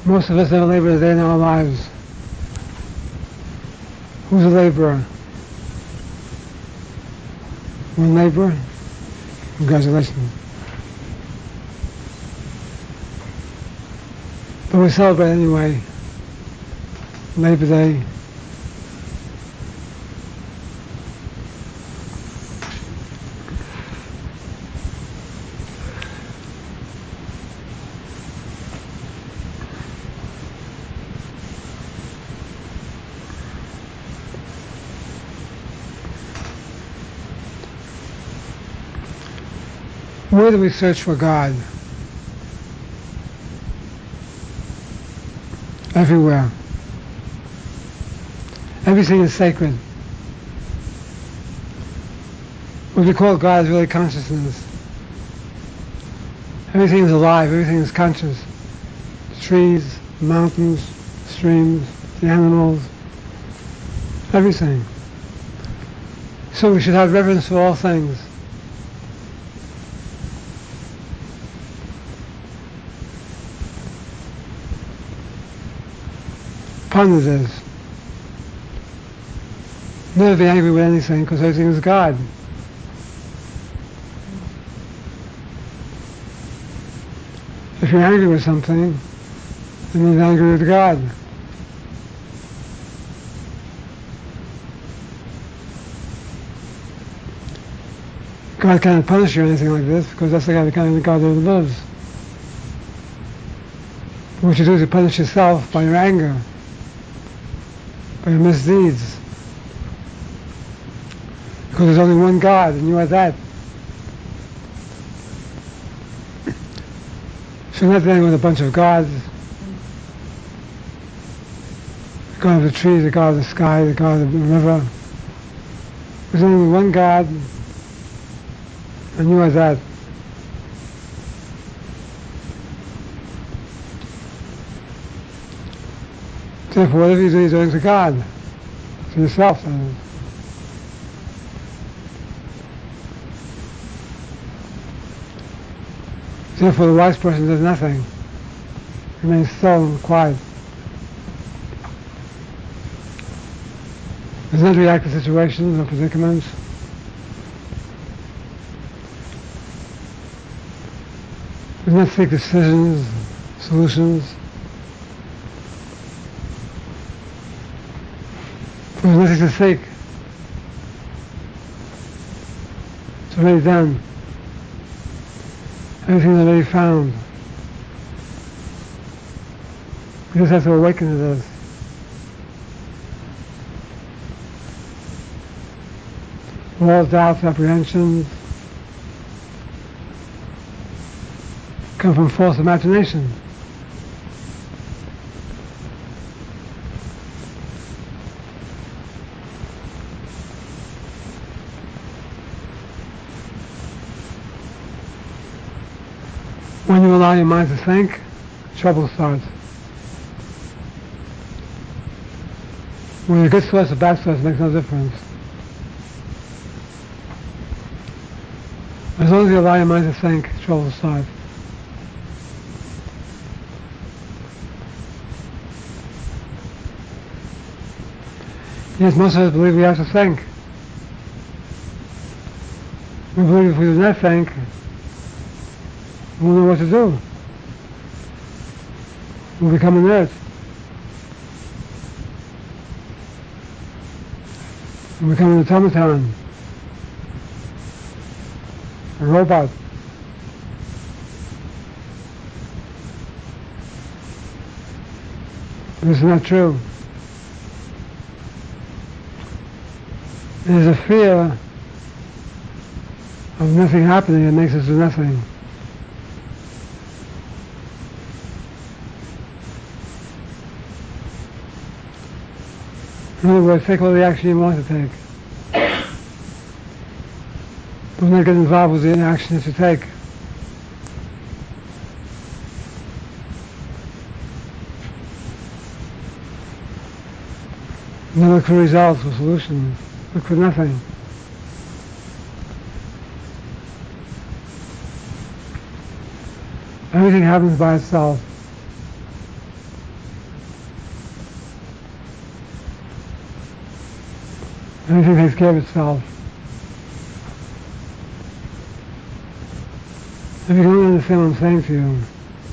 Most of us never labor a day in our lives. Who's a laborer? One laborer? Congratulations. But we celebrate anyway. Labor Day. Where do we search for God? Everywhere. Everything is sacred. What we call God is really consciousness. Everything is alive, everything is conscious. The trees, the mountains, streams, the animals, everything. So we should have reverence for all things. Ponder this. Never be angry with anything because everything is God. If you're angry with something, it means angry with God. God can't punish you or anything like this because that's the kind of God that lives. What you do is you punish yourself by your anger, by your misdeeds. Because there's only one God, and you are that. So you're not dealing with a bunch of gods. The God of the trees, the God of the sky, the God of the river. There's only one God, and you are that. Therefore, whatever you do, you're doing to God, to yourself. Therefore, the wise person does nothing, remains still and quiet. Does not react to situations or predicaments. Does not seek decisions, solutions. There's nothing to seek. It's already done. Everything is already found. We just have to awaken to this. All doubts, apprehensions come from false imagination. When you allow your mind to think, trouble starts. When you're a good source or bad source makes no difference. As long as you allow your mind to think, trouble starts. Yes, most of us believe we have to think. We believe if we do not think, we won't know what to do. We'll become inert. We'll become an automaton, a robot. This is not true. There's a fear of nothing happening that makes us do nothing. In other words, take all the action you want to take. Do not get involved with the action that you take. Don't look for results or solutions. Look for nothing. Everything happens by itself. Everything takes care of itself. If you don't understand what I'm saying to you,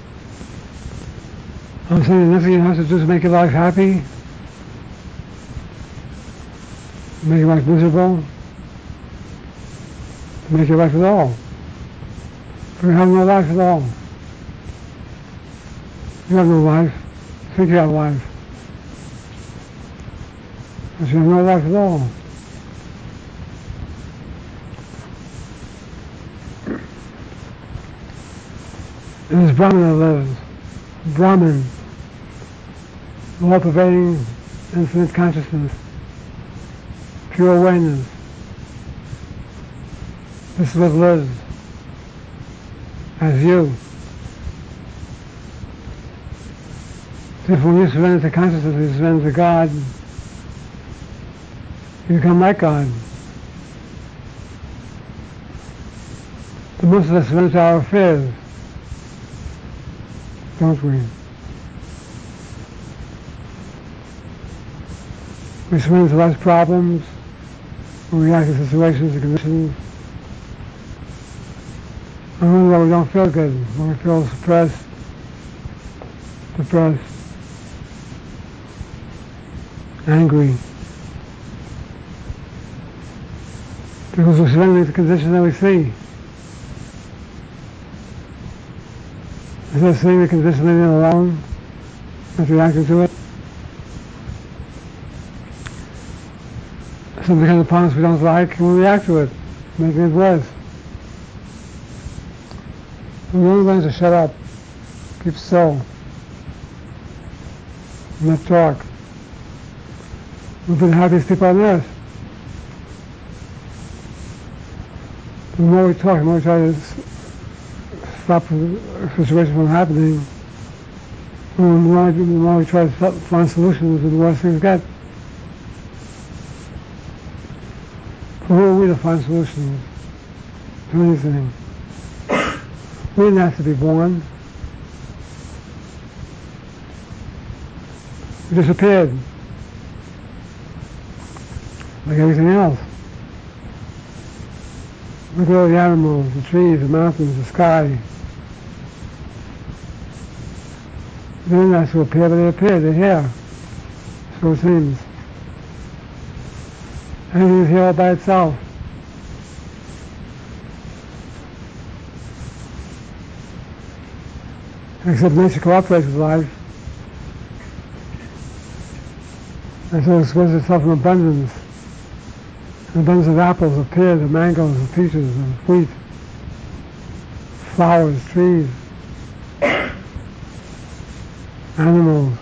I'm saying nothing you have to do to make your life happy, make your life miserable, to make your life at all. But you have no life at all. You have no life. You think you have life. But you have no life at all. And there's Brahman that lives. Brahman. All-pervading infinite consciousness. Pure awareness. This is what lives as you. Therefore, when you surrender to consciousness, you surrender to God, you become like God. But most of us surrender to our affairs, don't we? We surrender to life's problems, we react to situations and conditions. And when we don't feel good, when we feel suppressed, depressed, angry, because we're surrendering to the conditions that we see. Instead of seeing the condition living alone, not reacting to it, something comes upon us we don't like, and we react to it, making it worse. We only learn to shut up, keep still, not talk. We've been the happiest people on earth. The more we talk, the more we try to stop a situation from happening, the more we try to find solutions, the worse things get. But who are we to find solutions to anything? We didn't have to be born. We disappeared. Like everything else. Look at all the animals, the trees, the mountains, the sky. They didn't have to appear, but they appeared. They're here. So it seems. Everything is here all by itself. Except nature cooperates with life. And so it expresses itself in abundance. An abundance of apples, of pears, of mangoes, of peaches, of wheat, flowers, trees, animals.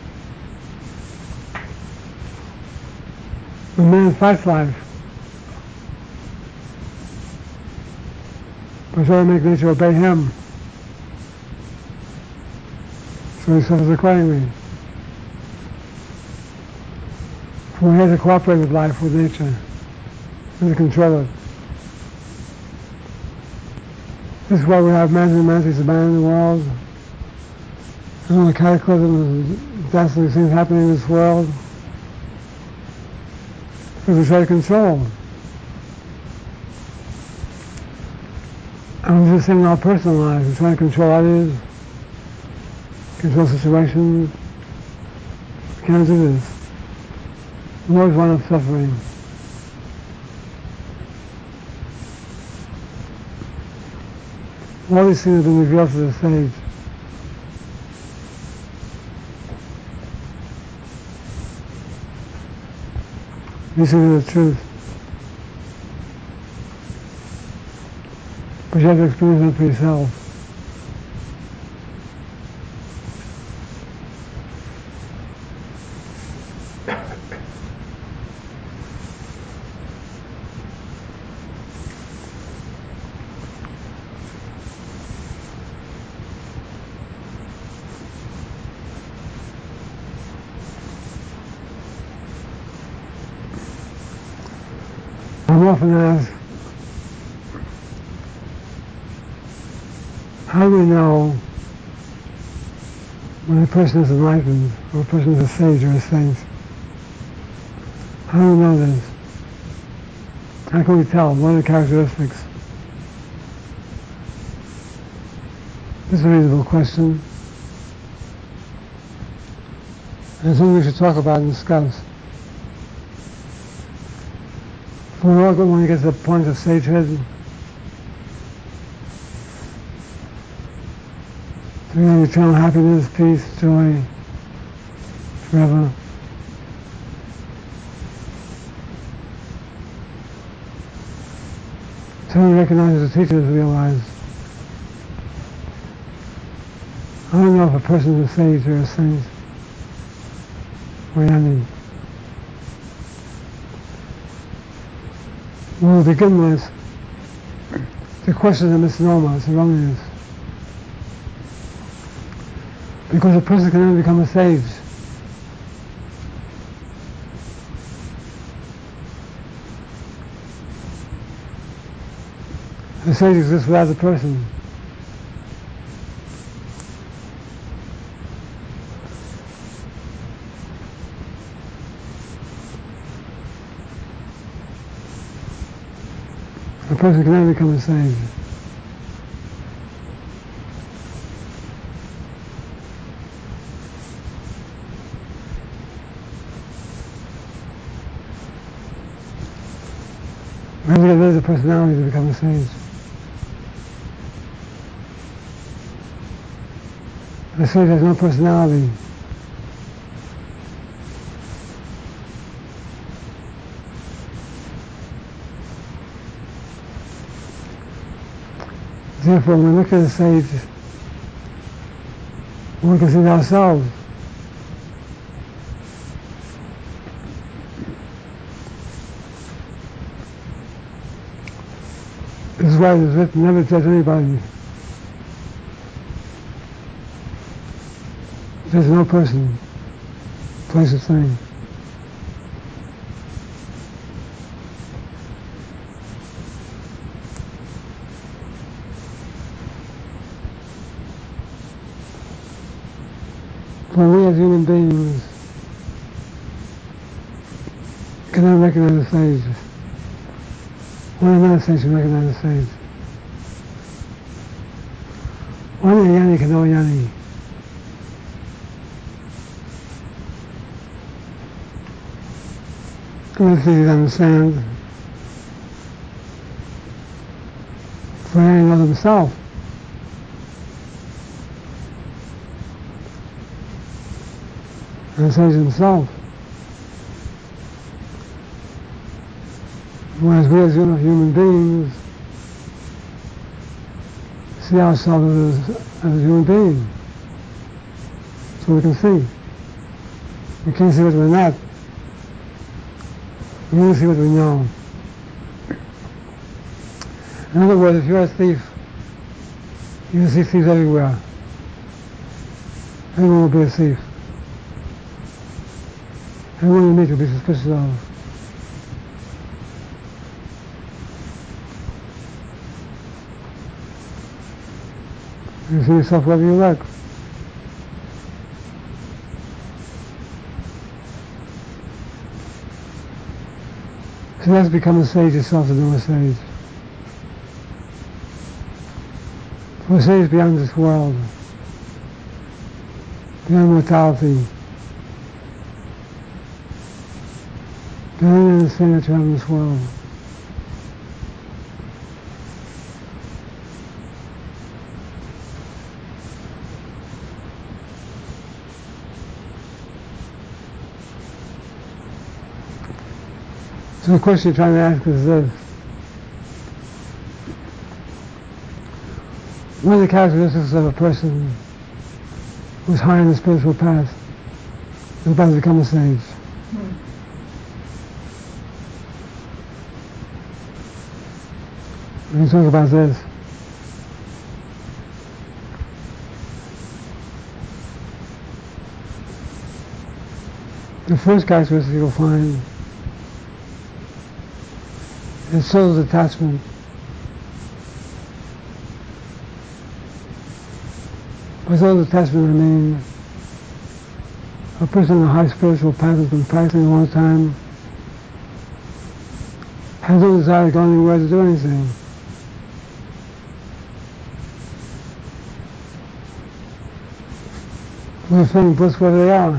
The man fights life. But so to make nature obey him. So he suffers accordingly. For he has to cooperate with life, with nature. He has to control it. This is why we have many romantics abandoning the world. And all the cataclysms and dastardly things happening in this world. Because we try to control. And we do the same in our personal lives. We try to control others, control situations. We can't do this. We always wind up suffering. All these things have been revealed to the sage. These things are the truth. But you have to experience them for yourself. I'm often asked, how do we know when a person is enlightened, or a person is a sage or a saint? How do we know this? How can we tell? What are the characteristics? This is a reasonable question. And it's something we should talk about and discuss. When one gets to the point of sagehood, to have eternal happiness, peace, joy, forever. So we recognize the teachers realize, I don't know if a person is a sage or a saint or any. Well, to begin with, the question is a misnomer, it's erroneous. Because a person can only become a sage the sage exists without the person. A person can only become a sage. We have to get rid of the personality to become a sage. A sage has no personality. Therefore, when we look at a sage, we can see ourselves. This is why it is written, never judge anybody. There's no person, place or thing. For we as human beings cannot recognize a sage. Only another sage can recognize a sage. Only a yani can know a yani. Good things understand. For any know himself. And sage himself. Whereas we as human beings see ourselves as a human being. So we can see. We can't see what we're not. We only see what we know. In other words, if you're a thief, you will see thieves everywhere. Everyone will be a thief. Everyone you meet will be suspicious of. You see yourself wherever you look. So you have to become a sage yourself to know a sage. For a sage beyond this world, beyond mortality, beyond anything that you have in this world. So the question you're trying to ask is this. What are the characteristics of a person who's high in the spiritual path, who's about to become a sage? We can talk about this. The first characteristic you'll find is total detachment. By total detachment I mean a person in a high spiritual path has been practicing a long time, has no desire to go anywhere to do anything. They're feeling bliss where they are.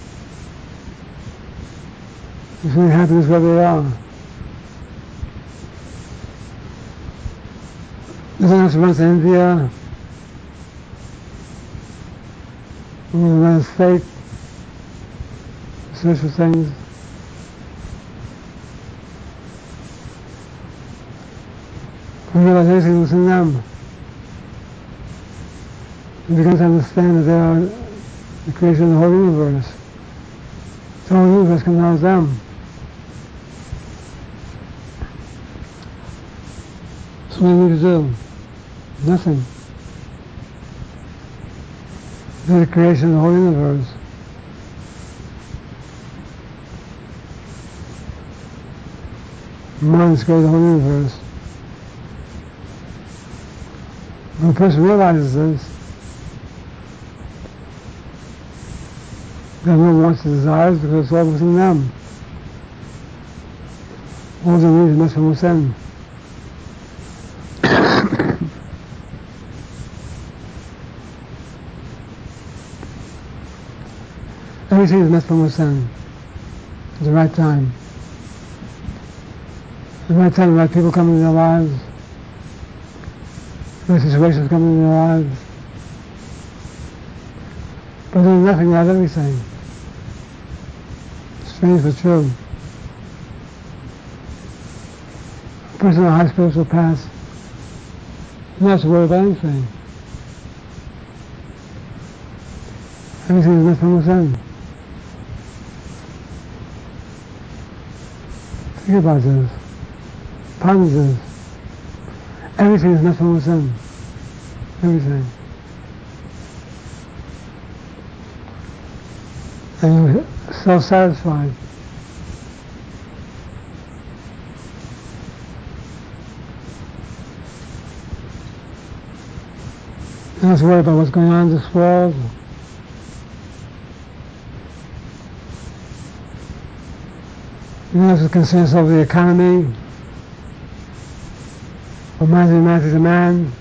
They're feeling happiness where they are. They don't have to run to India, or the United States, search for things. They realize everything was in them. They begin to understand that they are the creation of the whole universe. The whole universe comes out of them. So what do you need to do? Nothing. They're the creation of the whole universe. Mind is created the whole universe. When a person realizes this, they have no wants and desires because it's all within them. All they need is mess from within. Everything is met from within at the right time. At the right time, the right people come into their lives, the right situations come into their lives. But doing nothing without everything. Strange but true. A person on a high spiritual path doesn't have to worry about anything. Everything is met from within. Think about this. Ponder this. Everything is met from within. Everything. And you're self-satisfied. You don't have to worry about what's going on in this world. You don't have to concern yourself with the economy, or man to man to man.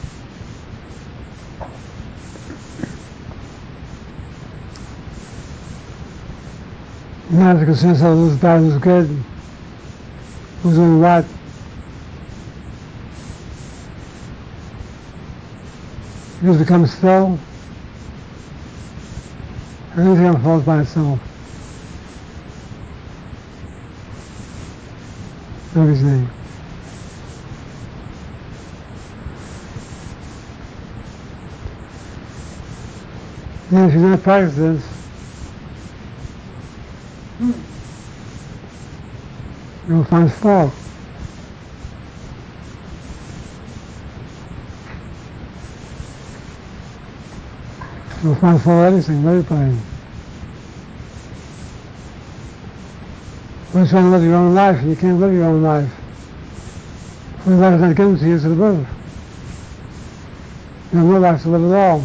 You don't have to concern yourself with who's bad, who's good, who's doing what. You just become still, and everything unfolds by itself. Everything. And if you don't practice this, you'll find fault. You'll find fault with everything, everybody. You're trying to live your own life, and you can't live your own life. Your life is not given to you to live. You have no life to live at all.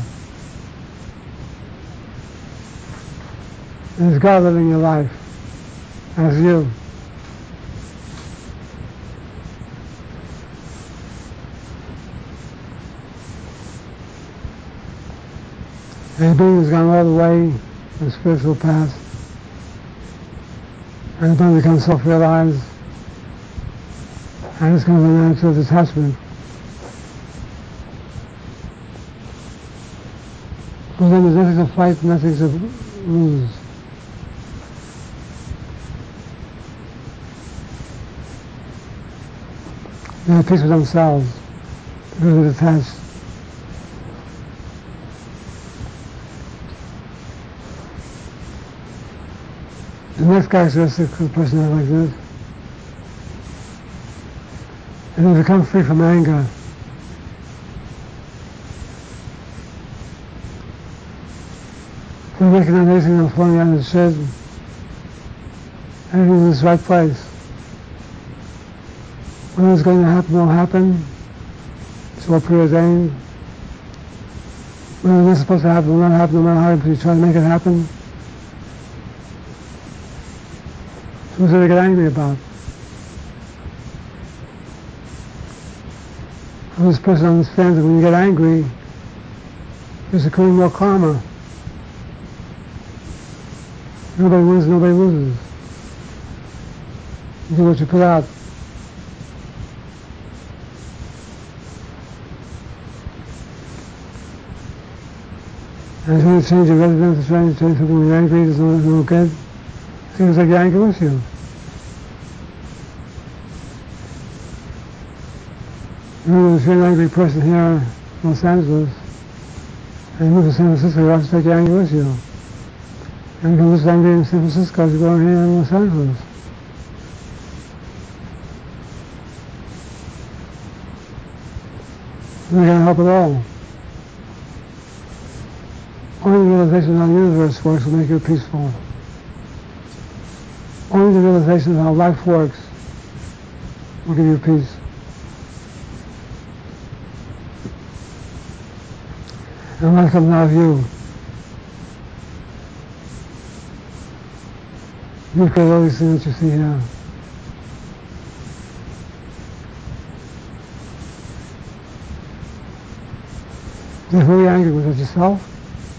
And it's God living your life as you. And a being has gone all the way on the spiritual path. And the being becomes self-realized. And it's going to be an attitude of detachment. For them, there's nothing to fight, nothing to lose. They're at peace with themselves because they're detached. The next characteristic of a person like this, and they become free from anger. They recognize everything that's flowing out of the shed. Everything's in its right place. Whatever's going to happen will happen. It's all preordained. Whatever's not supposed to happen will not happen, no matter how you try to make it happen. So what's there to get angry about? And this person understands that when you get angry, there's occurring more karma. Nobody wins, nobody loses. You do what you put out. And if you want to change your residence, trying to change something when you're angry, there's no good. It seems like you're angry with you. If you're an angry person here in Los Angeles, and you move to San Francisco, you have to take your anger with you. And you can lose angry in San Francisco as you go here in Los Angeles. You're not going to help at all. Only the realization of how the universe works will make you peaceful. Only the realization of how life works will give you peace. And life comes out of you. You create all these things that you see here. If you're angry with it yourself,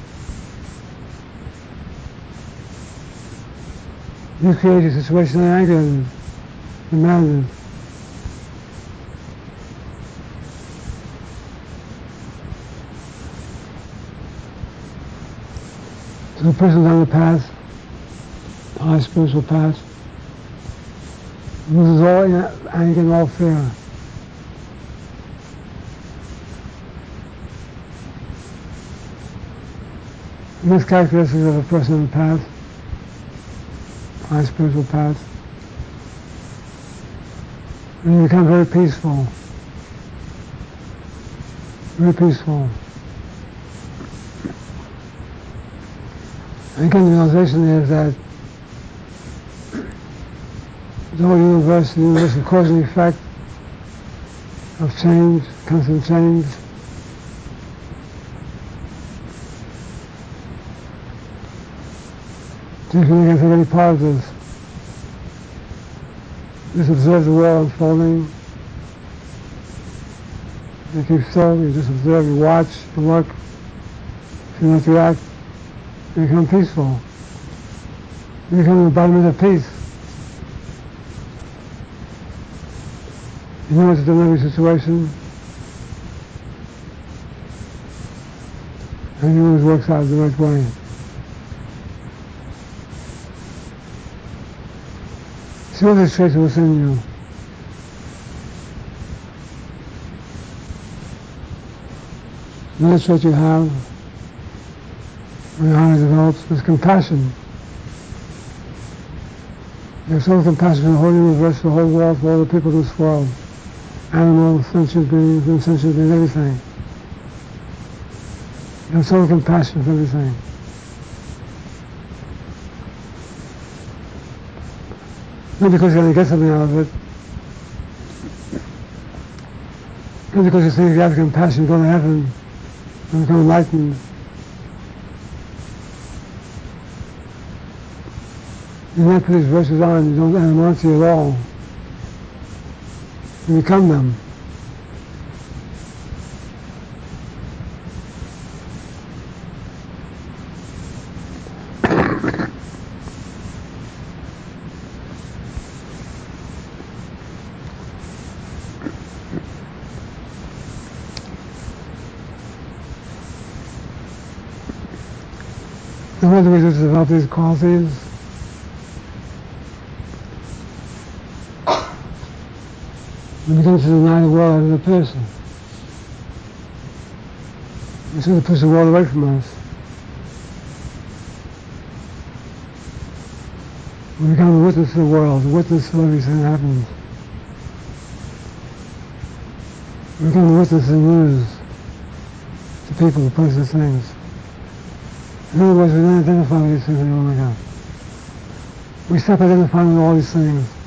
you create a situation of anger and demand it. So the person's on the path, the high spiritual path, loses all anger and all fear. And this characteristic of a person on the path, high spiritual path, and you become very peaceful. Very peaceful. And again, the realization is that the whole universe, the universe of cause and effect, of change, constant change. So you can take any part of this. Just observe the world unfolding. You keep still, you just observe, you watch, you look. If you don't react, you become peaceful. You become the embodiment of peace. You know what to do in every situation. And it always works out the right way. See what is traits within you. Another trait you have, when your heart develops, is compassion. You have so much compassion for the whole universe, for the whole world, for all the people of this world. Animals, sentient beings, insentient beings, everything. You have so much compassion for everything. Not because you're going to get something out of it. Not because you think if you have compassion, you go to heaven and become enlightened. You don't put these virtues on, you don't animosity at all. You become them. And one of the ways to develop these qualities we begin to deny the world as a person. We sort of push the world away from us. We become the witness of the world, the witness of everything that happens. We become the witness of the news, to people, to places, things. In other words, we don't identify with these things any longer. We stop identifying with all these things.